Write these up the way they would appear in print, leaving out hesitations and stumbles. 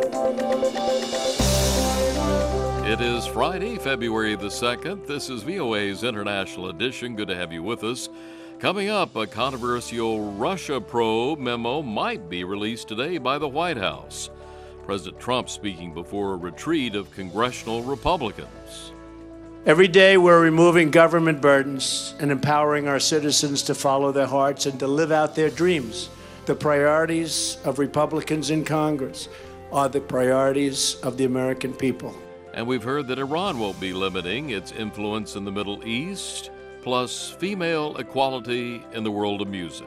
It is Friday, February the 2nd. This is VOA's International Edition. Good to have you with us. Coming up, a controversial Russia probe memo might be released today by the White House. President Trump speaking before a retreat of congressional Republicans. Every day we're removing government burdens and empowering our citizens to follow their hearts and to live out their dreams. The priorities of Republicans in Congress are the priorities of the American people. And we've heard that Iran won't be limiting its influence in the Middle East, plus female equality in the world of music.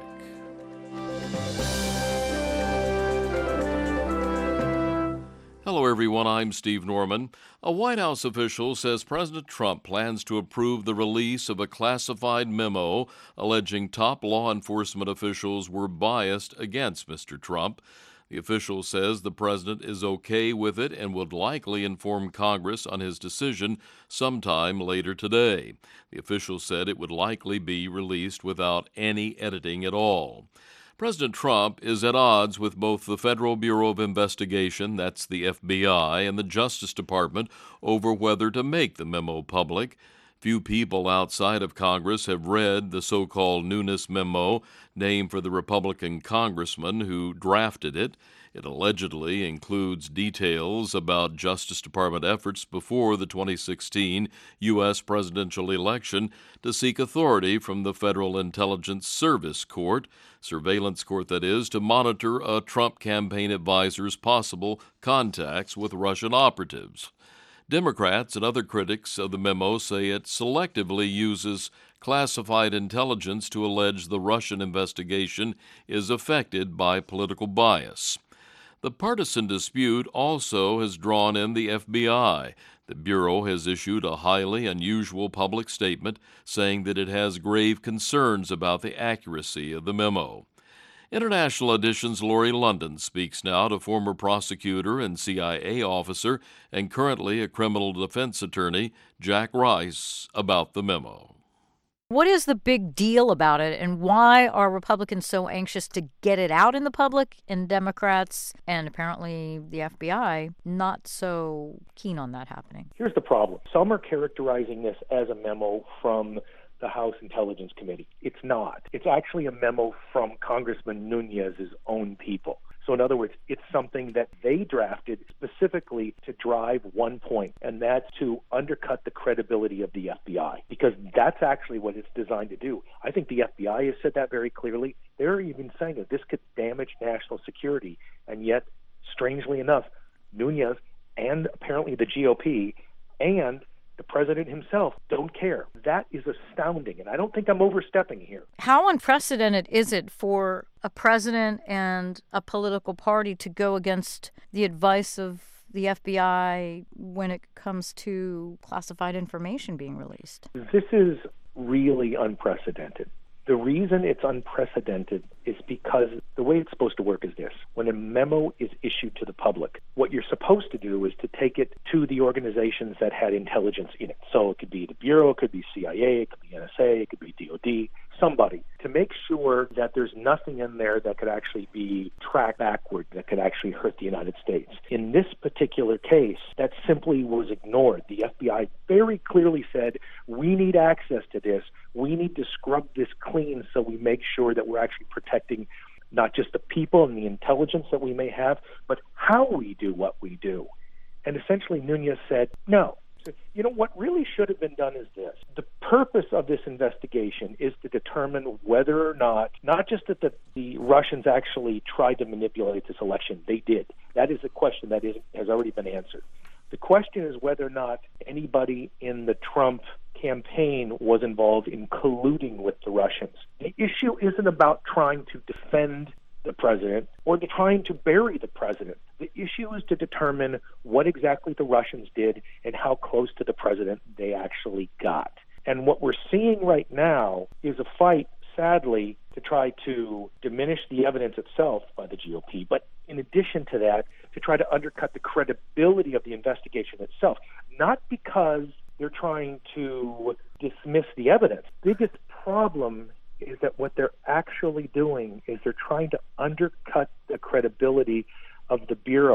Hello, everyone. I'm Steve Norman. A White House official says President Trump plans to approve the release of a classified memo alleging top law enforcement officials were biased against Mr. Trump. The official says the president is okay with it and would likely inform Congress on his decision sometime later today. The official said it would likely be released without any editing at all. President Trump is at odds with both the Federal Bureau of Investigation, that's the FBI, and the Justice Department over whether to make the memo public. Few people outside of Congress have read the so-called Nunes memo, named for the Republican congressman who drafted it. It allegedly includes details about Justice Department efforts before the 2016 U.S. presidential election to seek authority from the Federal Intelligence Service Court, surveillance court that is, to monitor a Trump campaign advisor's possible contacts with Russian operatives. Democrats and other critics of the memo say it selectively uses classified intelligence to allege the Russian investigation is affected by political bias. The partisan dispute also has drawn in the FBI. The Bureau has issued a highly unusual public statement saying that it has grave concerns about the accuracy of the memo. International Edition's Lori London speaks now to former prosecutor and CIA officer and currently a criminal defense attorney, Jack Rice, about the memo. What is the big deal about it, and why are Republicans so anxious to get it out in the public, and Democrats and apparently the FBI not so keen on that happening? Here's the problem. Some are characterizing this as a memo from the House Intelligence Committee. It's not. It's actually a memo from Congressman Nunes' own people. So in other words, it's something that they drafted specifically to drive one point, and that's to undercut the credibility of the FBI, because that's actually what it's designed to do. I think the FBI has said that very clearly. They're even saying that this could damage national security, and yet, strangely enough, Nunes and apparently the GOP and the president himself don't care. That is astounding, and I don't think I'm overstepping here. How unprecedented is it for a president and a political party to go against the advice of the FBI when it comes to classified information being released? This is really unprecedented. The reason it's unprecedented is because the way it's supposed to work is this. When a memo is issued to the public, what you're supposed to do is to take it to the organizations that had intelligence in it. So it could be the Bureau, it could be CIA, it could be NSA, it could be DOD, somebody, to make sure that there's nothing in there that could actually be tracked backward, that could actually hurt the United States. In this particular case, that simply was ignored. The FBI very clearly said, we need access to this. We need to scrub this clean so we make sure that we're actually protecting not just the people and the intelligence that we may have, but how we do what we do. And essentially Nunes said, no. So, what really should have been done is this. The purpose of this investigation is to determine whether or not just that the Russians actually tried to manipulate this election. They did. That is a question that has already been answered. The question is whether or not anybody in the Trump campaign was involved in colluding with the Russians. The issue isn't about trying to defend the president or trying to bury the president. The issue is to determine what exactly the Russians did and how close to the president they actually got. And what we're seeing right now is a fight, sadly, to try to diminish the evidence itself by the GOP, but in addition to that, to try to undercut the credibility of the investigation itself, not because they're trying to dismiss the evidence. The biggest problem is that what they're actually doing is they're trying to undercut the credibility of the Bureau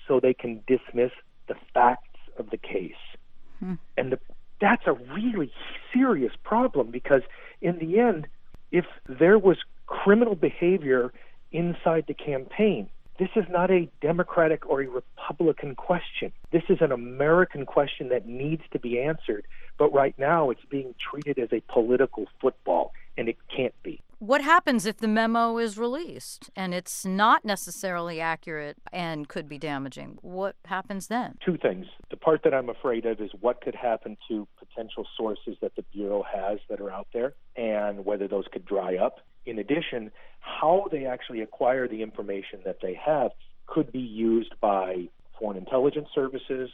so they can dismiss the facts of the case. And that's a really serious problem, because in the end, if there was criminal behavior inside the campaign, this is not a Democratic or a Republican question. This is an American question that needs to be answered. But right now, it's being treated as a political football, and it can't be. What happens if the memo is released and it's not necessarily accurate and could be damaging? What happens then? Two things. The part that I'm afraid of is what could happen to potential sources that the Bureau has that are out there, and whether those could dry up. In addition, how they actually acquire the information that they have could be used by foreign intelligence services,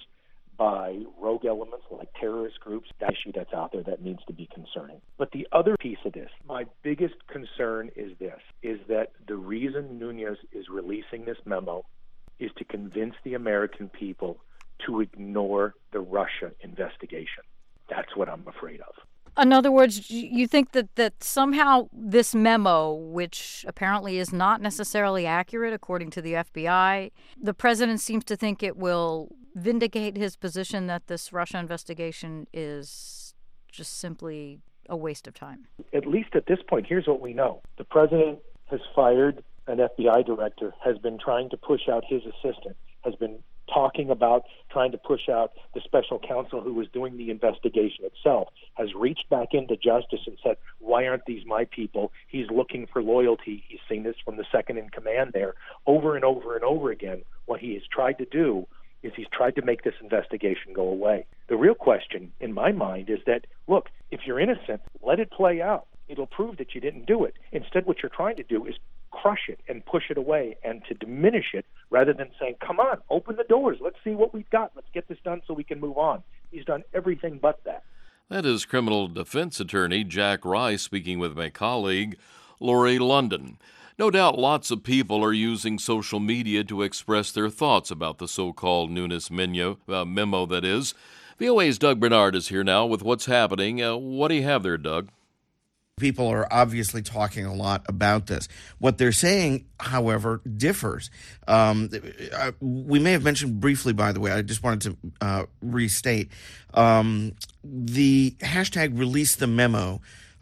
by rogue elements like terrorist groups. That issue that's out there that needs to be concerning. But the other piece of this, my biggest concern is this, is that the reason Nunes is releasing this memo is to convince the American people to ignore the Russia investigation. That's what I'm afraid of. In other words, you think that somehow this memo, which apparently is not necessarily accurate according to the FBI, the president seems to think it will vindicate his position that this Russia investigation is just simply a waste of time? At least at this point, here's what we know. The president has fired an FBI director, has been trying to push out his assistant, has been talking about trying to push out the special counsel who was doing the investigation itself, has reached back into justice and said, why aren't these my people? He's looking for loyalty. He's seen this from the second in command there over and over and over again. What he has tried to do is he's tried to make this investigation go away. The real question in my mind is that, look, if you're innocent, let it play out. It'll prove that you didn't do it. Instead, what you're trying to do is crush it and push it away and to diminish it, rather than saying, come on, open the doors. Let's see what we've got. Let's get this done so we can move on. He's done everything but that. That is criminal defense attorney Jack Rice speaking with my colleague, Lori London. No doubt lots of people are using social media to express their thoughts about the so-called Nunes memo, that is. VOA's Doug Bernard is here now with what's happening. What do you have there, Doug? People are obviously talking a lot about this. What they're saying, however, differs. We may have mentioned briefly, by the way, I just wanted to restate. The hashtag release the memo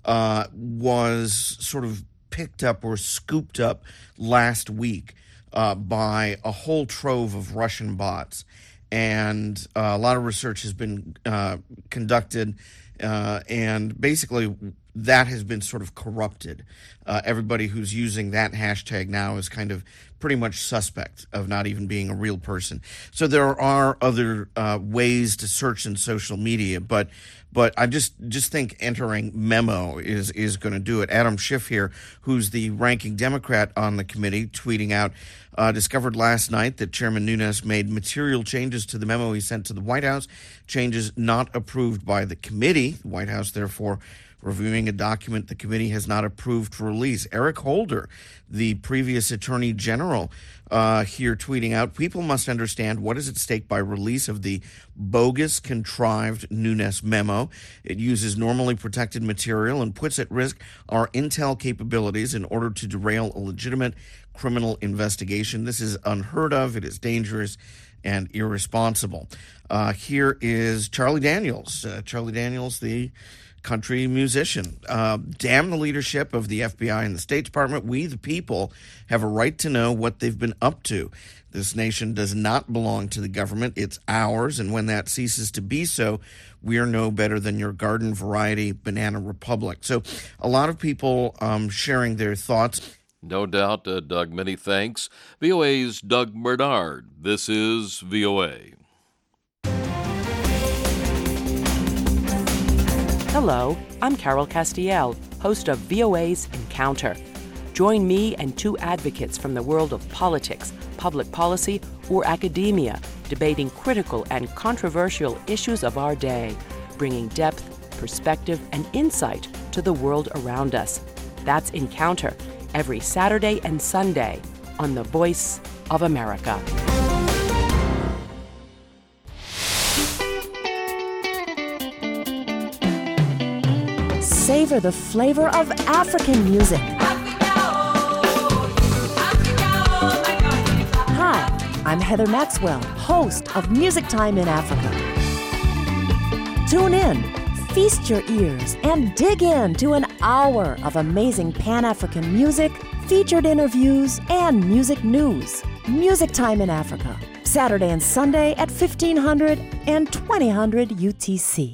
was sort of picked up or scooped up last week by a whole trove of Russian bots. And a lot of research has been conducted, and basically that has been sort of corrupted. Everybody who's using that hashtag now is kind of pretty much suspect of not even being a real person. So there are other ways to search in social media, but I just think entering memo is going to do it. Adam Schiff here, who's the ranking Democrat on the committee, tweeting out, discovered last night that Chairman Nunes made material changes to the memo he sent to the White House, changes not approved by the committee. The White House, therefore, reviewing a document the committee has not approved for release. Eric Holder, the previous Attorney General, here tweeting out, people must understand what is at stake by release of the bogus, contrived Nunes memo. It uses normally protected material and puts at risk our intel capabilities in order to derail a legitimate criminal investigation. This is unheard of. It is dangerous and irresponsible. Here is Charlie Daniels. Charlie Daniels, the country musician. Damn the leadership of the FBI and the State Department. We, the people, have a right to know what they've been up to. This nation does not belong to the government. It's ours, and when that ceases to be so, we are no better than your garden variety banana republic. So a lot of people sharing their thoughts. No doubt, Doug, many thanks. VOA's Doug Bernard. This is VOA. Hello, I'm Carol Castiel, host of VOA's Encounter. Join me and two advocates from the world of politics, public policy, or academia, debating critical and controversial issues of our day, bringing depth, perspective, and insight to the world around us. That's Encounter, every Saturday and Sunday on The Voice of America. Savor the flavor of African music. Hi, I'm Heather Maxwell, host of Music Time in Africa. Tune in, feast your ears, and dig into an hour of amazing Pan-African music, featured interviews, and music news. Music Time in Africa, Saturday and Sunday at 1500 and 2000 UTC.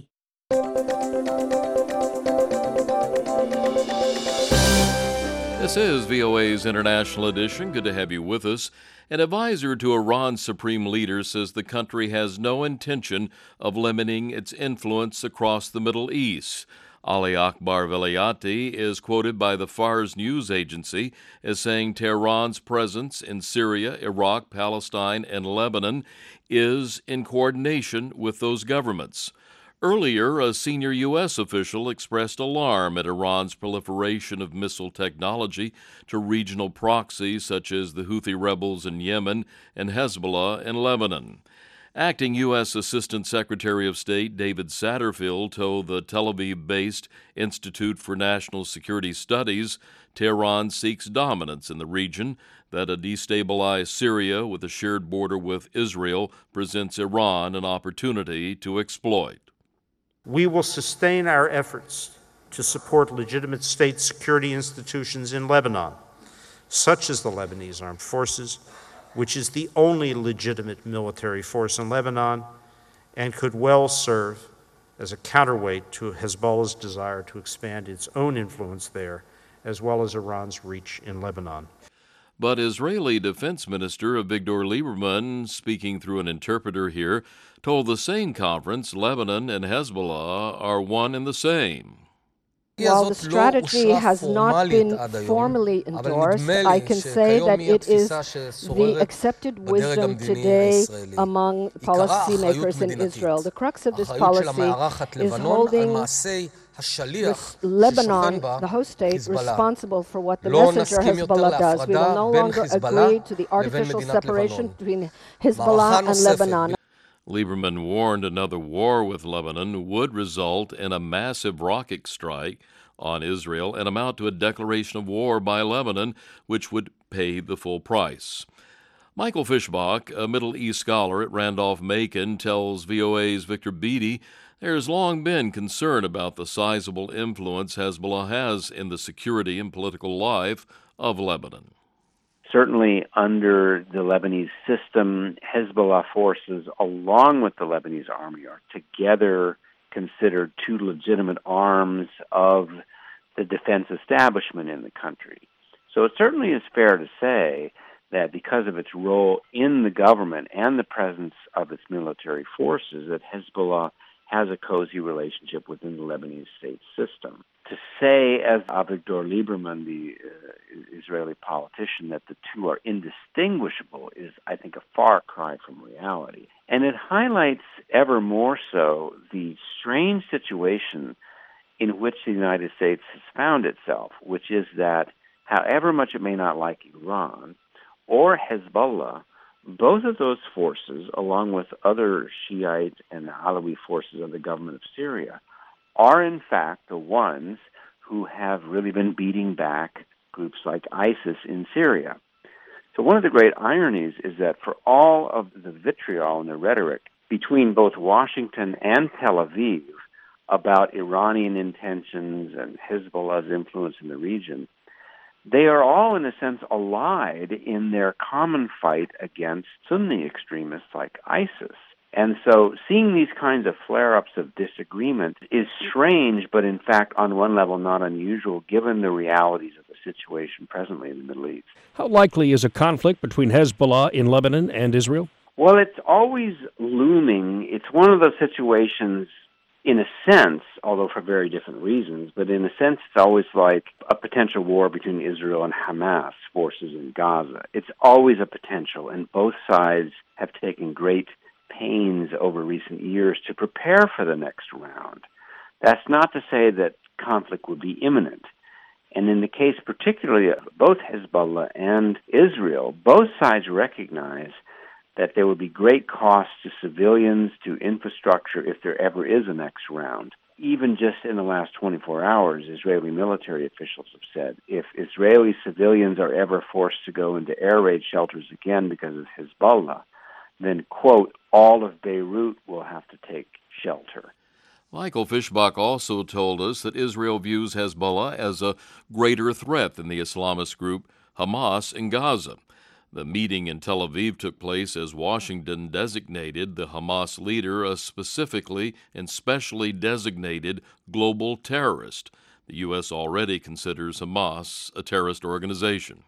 This is VOA's International Edition. Good to have you with us. An advisor to Iran's supreme leader says the country has no intention of limiting its influence across the Middle East. Ali Akbar Velayati is quoted by the Fars news agency as saying Tehran's presence in Syria, Iraq, Palestine, and Lebanon is in coordination with those governments. Earlier, a senior U.S. official expressed alarm at Iran's proliferation of missile technology to regional proxies such as the Houthi rebels in Yemen and Hezbollah in Lebanon. Acting U.S. Assistant Secretary of State David Satterfield told the Tel Aviv-based Institute for National Security Studies Tehran seeks dominance in the region, that a destabilized Syria with a shared border with Israel presents Iran an opportunity to exploit. We will sustain our efforts to support legitimate state security institutions in Lebanon, such as the Lebanese Armed Forces, which is the only legitimate military force in Lebanon and could well serve as a counterweight to Hezbollah's desire to expand its own influence there, as well as Iran's reach in Lebanon. But Israeli Defense Minister Avigdor Lieberman, speaking through an interpreter here, told the same conference Lebanon and Hezbollah are one and the same. While the strategy has not been formally endorsed, I can say that it is the accepted wisdom today among policymakers in Israel. The crux of this policy is holding Lebanon, the host state, responsible for what the messenger Hezbollah does. We will no longer agree to the artificial separation between Hezbollah and Lebanon. Lieberman warned another war with Lebanon would result in a massive rocket strike on Israel and amount to a declaration of war by Lebanon, which would pay the full price. Michael Fischbach, a Middle East scholar at Randolph-Macon, tells VOA's Victor Beattie there's long been concern about the sizable influence Hezbollah has in the security and political life of Lebanon. Certainly under the Lebanese system, Hezbollah forces, along with the Lebanese army, are together considered two legitimate arms of the defense establishment in the country. So it certainly is fair to say that because of its role in the government and the presence of its military forces, that Hezbollah has a cozy relationship within the Lebanese state system. To say, as Avigdor Lieberman, the Israeli politician, that the two are indistinguishable is, I think, a far cry from reality. And it highlights ever more so the strange situation in which the United States has found itself, which is that however much it may not like Iran or Hezbollah, both of those forces, along with other Shiite and Alawi forces of the government of Syria, are in fact the ones who have really been beating back groups like ISIS in Syria. So one of the great ironies is that for all of the vitriol and the rhetoric between both Washington and Tel Aviv about Iranian intentions and Hezbollah's influence in the region, they are all, in a sense, allied in their common fight against Sunni extremists like ISIS. And so seeing these kinds of flare-ups of disagreement is strange, but in fact, on one level, not unusual, given the realities of the situation presently in the Middle East. How likely is a conflict between Hezbollah in Lebanon and Israel? Well, it's always looming. It's one of those situations, in a sense, although for very different reasons, but in a sense, it's always like a potential war between Israel and Hamas forces in Gaza. It's always a potential, and both sides have taken great pains over recent years to prepare for the next round. That's not to say that conflict would be imminent. And in the case particularly of both Hezbollah and Israel, both sides recognize that there would be great costs to civilians, to infrastructure, if there ever is a next round. even just in the last 24 hours, Israeli military officials have said if Israeli civilians are ever forced to go into air raid shelters again because of Hezbollah, then, quote, all of Beirut will have to take shelter. Michael Fischbach also told us that Israel views Hezbollah as a greater threat than the Islamist group Hamas in Gaza. The meeting in Tel Aviv took place as Washington designated the Hamas leader a specifically and specially designated global terrorist. The U.S. already considers Hamas a terrorist organization.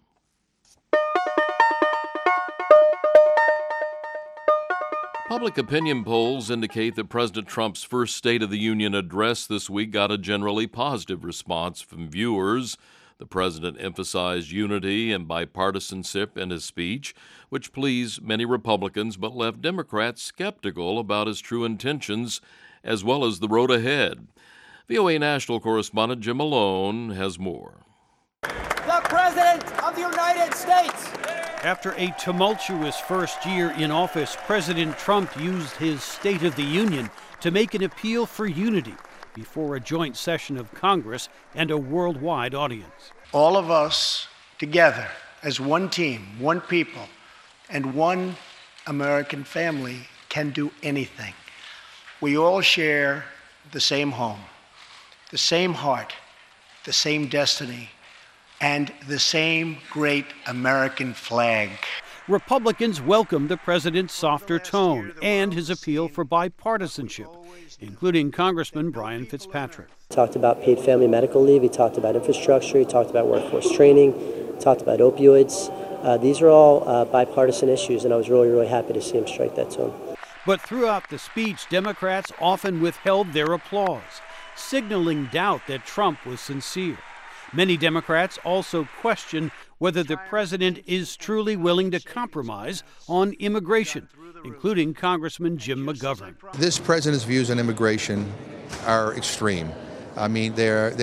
Public opinion polls indicate that President Trump's first State of the Union address this week got a generally positive response from viewers. The president emphasized unity and bipartisanship in his speech, which pleased many Republicans but left Democrats skeptical about his true intentions as well as the road ahead. VOA National Correspondent Jim Malone has more. The President of the United States. After a tumultuous first year in office, President Trump used his State of the Union to make an appeal for unity before a joint session of Congress and a worldwide audience. All of us together as one team, one people, and one American family can do anything. We all share the same home, the same heart, the same destiny, and the same great American flag. Republicans welcomed the president's softer tone and his appeal for bipartisanship, including Congressman Brian Fitzpatrick. He talked about paid family medical leave, he talked about infrastructure, he talked about workforce training, he talked about opioids. These are all bipartisan issues, and I was really happy to see him strike that tone. But throughout the speech, Democrats often withheld their applause, signaling doubt that Trump was sincere. Many Democrats also question whether the president is truly willing to compromise on immigration, including Congressman Jim McGovern. This president's views on immigration are extreme. I mean, they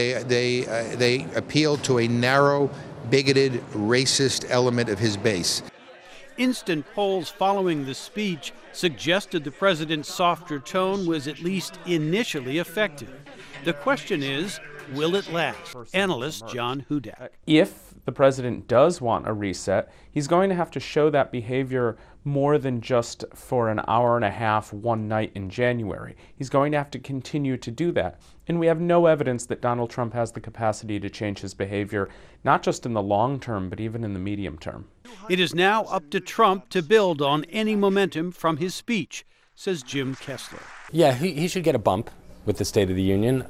appeal to a narrow, bigoted, racist element of his base. Instant polls following the speech suggested the president's softer tone was at least initially effective. The question is, will it last? Analyst John Hudak. If the president does want a reset, he's going to have to show that behavior more than just for an hour and a half, one night in January. He's going to have to continue to do that. And we have no evidence that Donald Trump has the capacity to change his behavior, not just in the long term, but even in the medium term. It is now up to Trump to build on any momentum from his speech, says Jim Kessler. Yeah, he should get a bump with the State of the Union.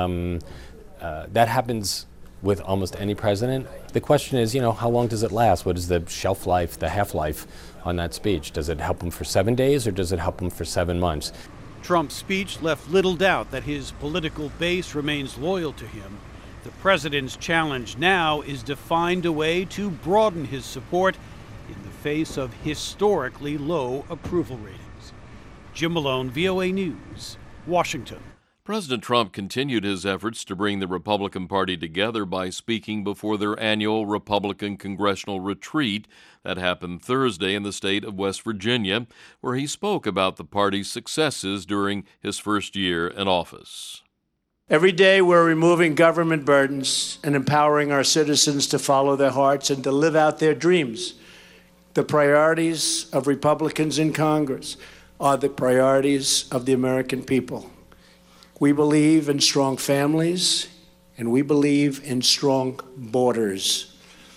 That happens with almost any president. The question is, how long does it last? What is the shelf life, the half-life on that speech? Does it help him for 7 days or does it help him for 7 months? Trump's speech left little doubt that his political base remains loyal to him. The president's challenge now is to find a way to broaden his support in the face of historically low approval ratings. Jim Malone, VOA News, Washington. President Trump continued his efforts to bring the Republican Party together by speaking before their annual Republican congressional retreat that happened Thursday in the state of West Virginia, where he spoke about the party's successes during his first year in office. Every day we're removing government burdens and empowering our citizens to follow their hearts and to live out their dreams. The priorities of Republicans in Congress are the priorities of the American people. We believe in strong families, and we believe in strong borders.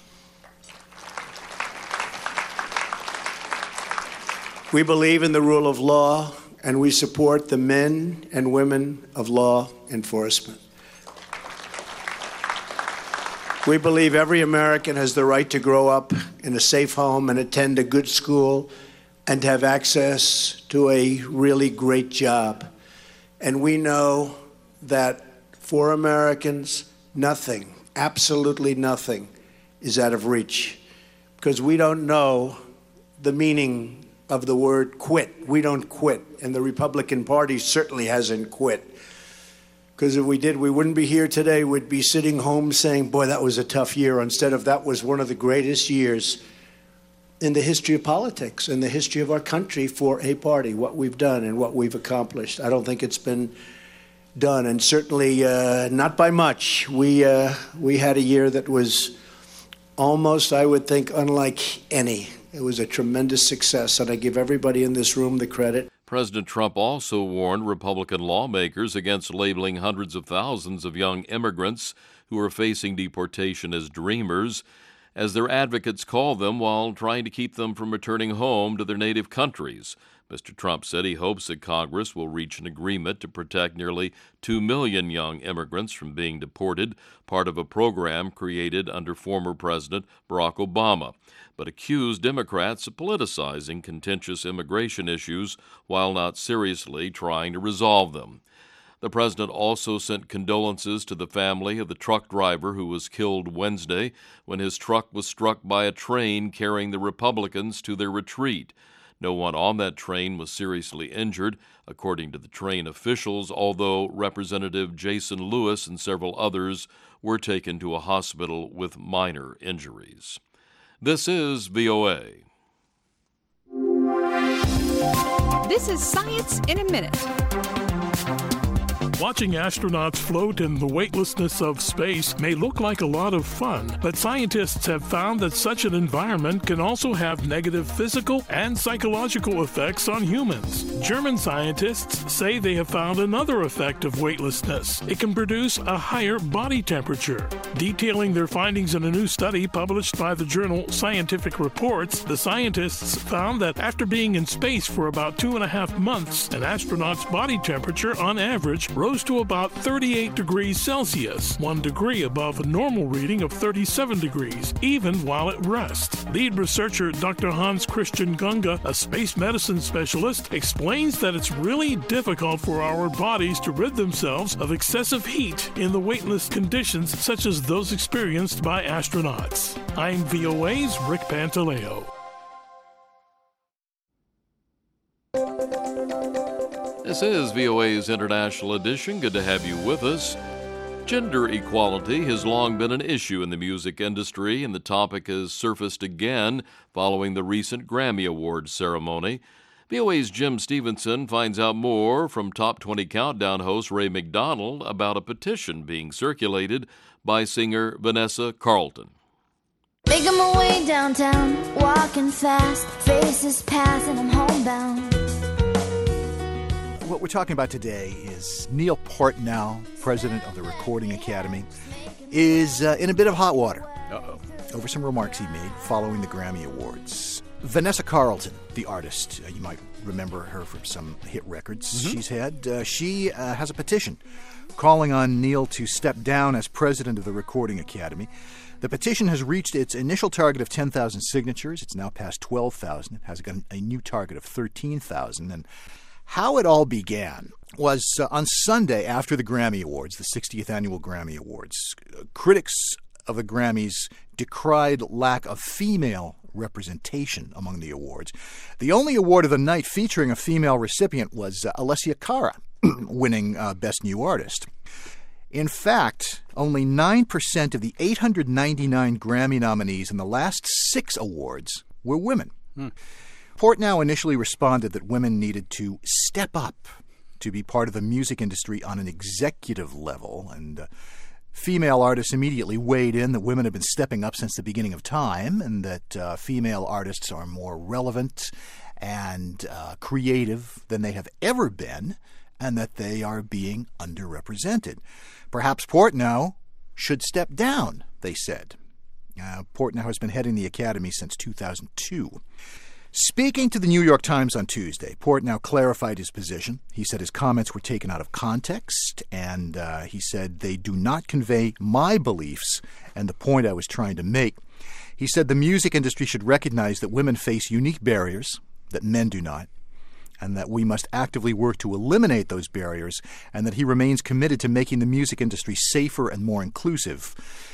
We believe in the rule of law, and we support the men and women of law enforcement. We believe every American has the right to grow up in a safe home and attend a good school and to have access to a really great job. And we know that for Americans, nothing, absolutely nothing, is out of reach. Because we don't know the meaning of the word quit. We don't quit. And the Republican Party certainly hasn't quit. Because if we did, we wouldn't be here today. We'd be sitting home saying, boy, that was a tough year. Instead of that was one of the greatest years in the history of politics, in the history of our country for a party, what we've done and what we've accomplished. I don't think it's been done, and certainly not by much. We had a year that was almost, I would think, unlike any. It was a tremendous success, and I give everybody in this room the credit. President Trump also warned Republican lawmakers against labeling hundreds of thousands of young immigrants who are facing deportation as dreamers, as their advocates call them, while trying to keep them from returning home to their native countries. Mr. Trump said he hopes that Congress will reach an agreement to protect nearly 2 million young immigrants from being deported, part of a program created under former President Barack Obama, but accused Democrats of politicizing contentious immigration issues while not seriously trying to resolve them. The president also sent condolences to the family of the truck driver who was killed Wednesday when his truck was struck by a train carrying the Republicans to their retreat. No one on that train was seriously injured, according to the train officials, although Representative Jason Lewis and several others were taken to a hospital with minor injuries. This is VOA. This is Science in a Minute. Watching astronauts float in the weightlessness of space may look like a lot of fun, but scientists have found that such an environment can also have negative physical and psychological effects on humans. German scientists say they have found another effect of weightlessness. It can produce a higher body temperature. Detailing their findings in a new study published by the journal Scientific Reports, the scientists found that after being in space for about 2.5 months, an astronaut's body temperature on average rose to about 38 degrees Celsius, 1 degree above a normal reading of 37 degrees, even while at rest. Lead researcher Dr. Hans Christian Gunga, a space medicine specialist, explains that it's really difficult for our bodies to rid themselves of excessive heat in the weightless conditions such as those experienced by astronauts. I'm VOA's Rick Pantaleo. This is VOA's International Edition. Good to have you with us. Gender equality has long been an issue in the music industry, and the topic has surfaced again following the recent Grammy Awards ceremony. VOA's Jim Stevenson finds out more from Top 20 Countdown host Ray McDonald about a petition being circulated by singer Vanessa Carlton. Making my way downtown, walking fast, faces pass and I'm homebound. What we're talking about today is Neil Portnow, president of the Recording Academy, is in a bit of hot water over some remarks he made following the Grammy Awards. Vanessa Carlton, the artist, you might remember her from some hit records she's had. She has a petition calling on Neil to step down as president of the Recording Academy. The petition has reached its initial target of 10,000 signatures. It's now past 12,000. It has got a new target of 13,000. And how it all began was on Sunday after the Grammy Awards, the 60th annual Grammy Awards. Critics of the Grammys decried lack of female representation among the awards. The only award of the night featuring a female recipient was Alessia Cara, winning Best New Artist. In fact, only 9% of the 899 Grammy nominees in the last 6 awards were women. Portnow initially responded that women needed to step up to be part of the music industry on an executive level, and female artists immediately weighed in that women have been stepping up since the beginning of time, and that female artists are more relevant and creative than they have ever been, and that they are being underrepresented. Perhaps Portnow should step down, they said. Portnow has been heading the Academy since 2002. Speaking to the New York Times on Tuesday, Portnow clarified his position. He said his comments were taken out of context, and he said they do not convey my beliefs and the point I was trying to make. He said the music industry should recognize that women face unique barriers that men do not, and that we must actively work to eliminate those barriers, and that he remains committed to making the music industry safer and more inclusive.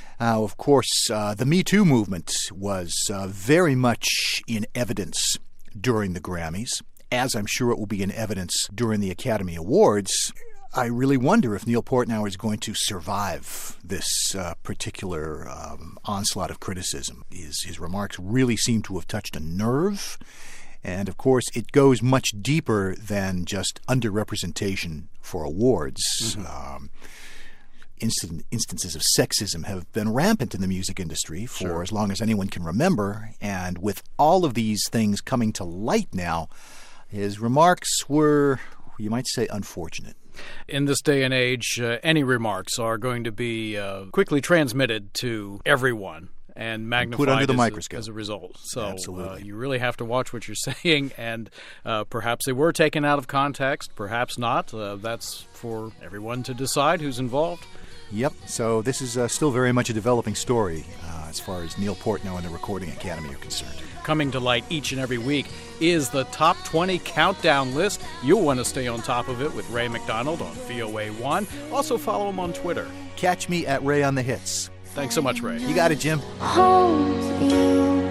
Of course, the Me Too movement was very much in evidence during the Grammys, as I'm sure it will be in evidence during the Academy Awards. I really wonder if Neil Portnow is going to survive this particular onslaught of criticism. His remarks really seem to have touched a nerve, And, of course, it goes much deeper than just underrepresentation for awards. Mm-hmm. Instances of sexism have been rampant in the music industry for as long as anyone can remember. And with all of these things coming to light now, his remarks were, you might say, unfortunate. In this day and age, any remarks are going to be quickly transmitted to everyone and magnified put under the microscope as a result. So Absolutely. You really have to watch what you're saying, and perhaps they were taken out of context, perhaps not. That's for everyone to decide who's involved. Yep. So this is still very much a developing story as far as Neil Portnow and the Recording Academy are concerned. Coming to light each and every week is the Top 20 Countdown list. You'll want to stay on top of it with Ray McDonald on VOA1. Also follow him on Twitter. Catch me at Ray on the Hits. Thanks so much, Ray. You got it, Jim. Hold you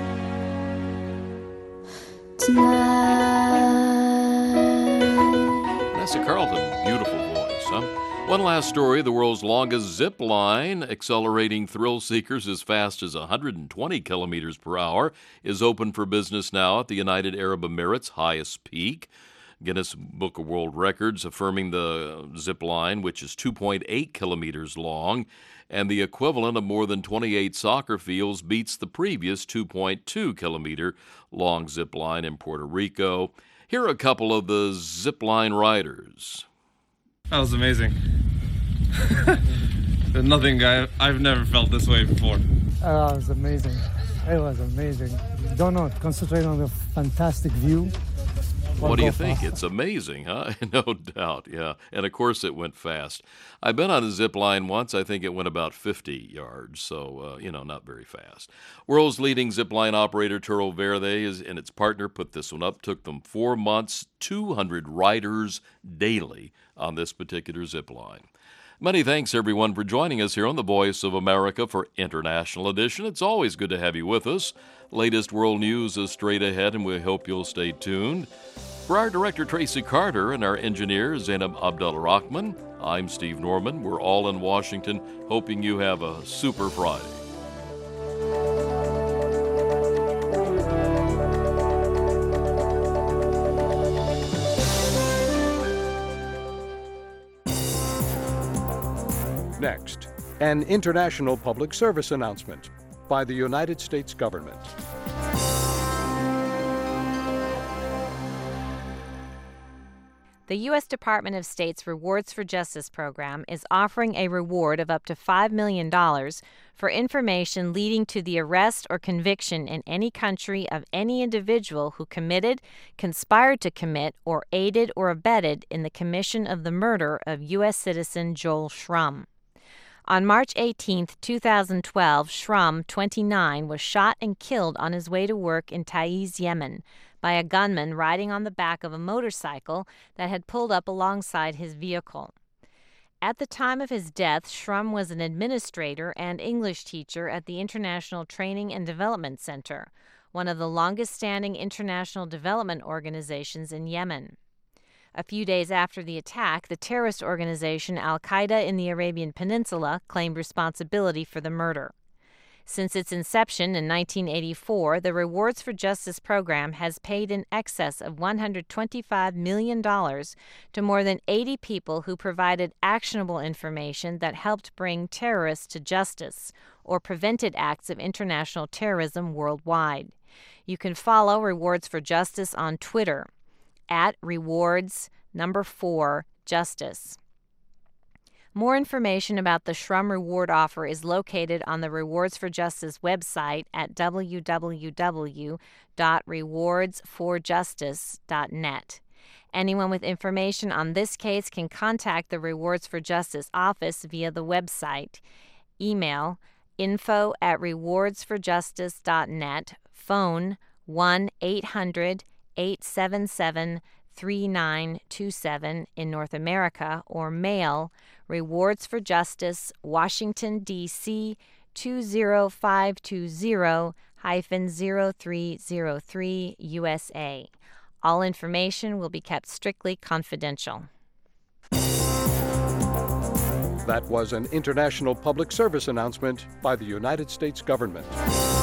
tonight. Vanessa Carlton, beautiful voice, huh? One last story. The world's longest zip line, accelerating thrill seekers as fast as 120 kilometers per hour, is open for business now at the United Arab Emirates' highest peak. Guinness Book of World Records affirming the zip line, which is 2.8 kilometers long, and the equivalent of more than 28 soccer fields, beats the previous 2.2 kilometer long zip line in Puerto Rico. Here are a couple of the zip line riders. That was amazing. I've never felt this way before. It was amazing. It was amazing. Don't know, concentrate on the fantastic view. What do you think? It's amazing, huh? No doubt, yeah. And of course it went fast. I've been on a zip line once. I think it went about 50 yards, so, not very fast. World's leading zip line operator, Turo Verde, and its partner put this one up. Took them 4 months, 200 riders daily on this particular zip line. Many thanks, everyone, for joining us here on The Voice of America for International Edition. It's always good to have you with us. Latest world news is straight ahead, and we hope you'll stay tuned. For our director, Tracy Carter, and our engineer, Zainab Abdul-Rahman, I'm Steve Norman. We're all in Washington, hoping you have a super Friday. Next, an international public service announcement by the United States government. The U.S. Department of State's Rewards for Justice program is offering a reward of up to $5 million for information leading to the arrest or conviction in any country of any individual who committed, conspired to commit, or aided or abetted in the commission of the murder of U.S. citizen Joel Schrum. On March 18, 2012, Schrum, 29, was shot and killed on his way to work in Taiz, Yemen, by a gunman riding on the back of a motorcycle that had pulled up alongside his vehicle. At the time of his death, Schrum was an administrator and English teacher at the International Training and Development Center, one of the longest-standing international development organizations in Yemen. A few days after the attack, the terrorist organization Al-Qaeda in the Arabian Peninsula claimed responsibility for the murder. Since its inception in 1984, the Rewards for Justice program has paid in excess of $125 million to more than 80 people who provided actionable information that helped bring terrorists to justice or prevented acts of international terrorism worldwide. You can follow Rewards for Justice on Twitter @rewards4justice. More information about the Schrum Reward offer is located on the Rewards for Justice website at www.rewardsforjustice.net. Anyone with information on this case can contact the Rewards for Justice office via the website. Email info@rewardsforjustice.net, phone 1-800-877-3927 in North America, or mail Rewards for Justice, Washington, D.C. 20520-0303, USA. All information will be kept strictly confidential. That was an international public service announcement by the United States government.